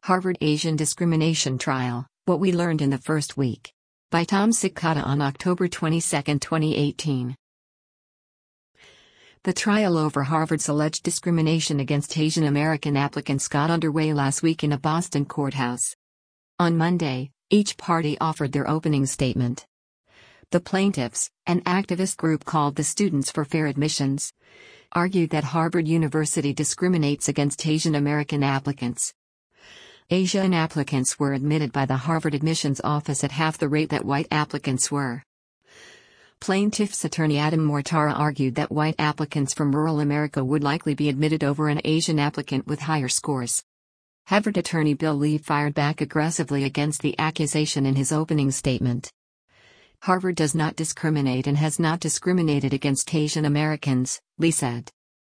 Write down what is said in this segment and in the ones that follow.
Harvard Asian Discrimination Trial, What We Learned in the First Week. By Tom Sikata on October 22, 2018. The trial over Harvard's alleged discrimination against Asian American applicants got underway last week in a Boston courthouse. On Monday, each party offered their opening statement. The plaintiffs, an activist group called the Students for Fair Admissions, argued that Harvard University discriminates against Asian American applicants. Asian applicants were admitted by the Harvard admissions office at half the rate that white applicants were. Plaintiffs' attorney Adam Mortara argued that white applicants from rural America would likely be admitted over an Asian applicant with higher scores. Harvard attorney Bill Lee fired back aggressively against the accusation in his opening statement. Harvard does not discriminate and has not discriminated against Asian Americans, Lee said.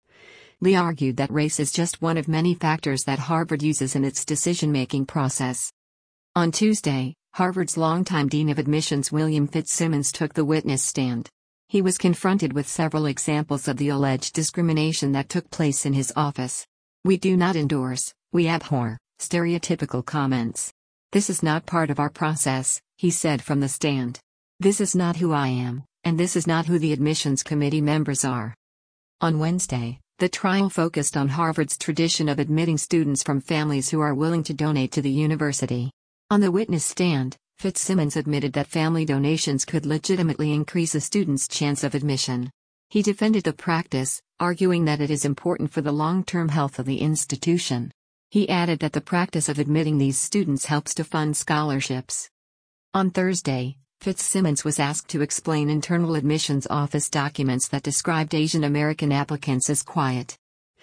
Lee argued that race is just one of many factors that Harvard uses in its decision-making process. On Tuesday, Harvard's longtime dean of admissions William Fitzsimmons took the witness stand. He was confronted with several examples of the alleged discrimination that took place in his office. "We do not endorse, we abhor, stereotypical comments. This is not part of our process," he said from the stand. "This is not who I am, and this is not who the admissions committee members are." On Wednesday, the trial focused on Harvard's tradition of admitting students from families who are willing to donate to the university. On the witness stand, Fitzsimmons admitted that family donations could legitimately increase a student's chance of admission. He defended the practice, arguing that it is important for the long-term health of the institution. He added that the practice of admitting these students helps to fund scholarships. On Thursday, Fitzsimmons was asked to explain internal admissions office documents that described Asian American applicants as quiet.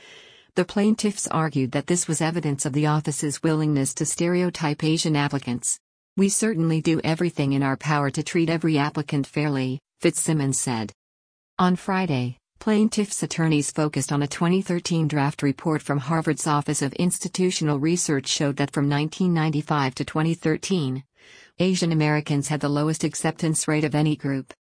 The plaintiffs argued that this was evidence of the office's willingness to stereotype Asian applicants. "We certainly do everything in our power to treat every applicant fairly," Fitzsimmons said. On Friday, plaintiffs' attorneys focused on a 2013 draft report from Harvard's Office of Institutional Research showed that from 1995 to 2013, Asian Americans had the lowest acceptance rate of any group.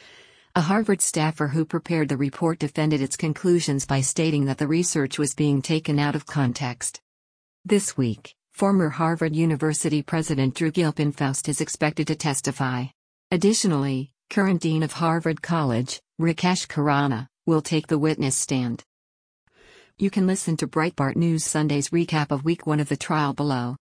A Harvard staffer who prepared the report defended its conclusions by stating that the research was being taken out of context. This week, former Harvard University President Drew Gilpin-Faust is expected to testify. Additionally, current Dean of Harvard College, Rakesh Khurana, will take the witness stand. You can listen to Breitbart News Sunday's recap of Week 1 of the trial below.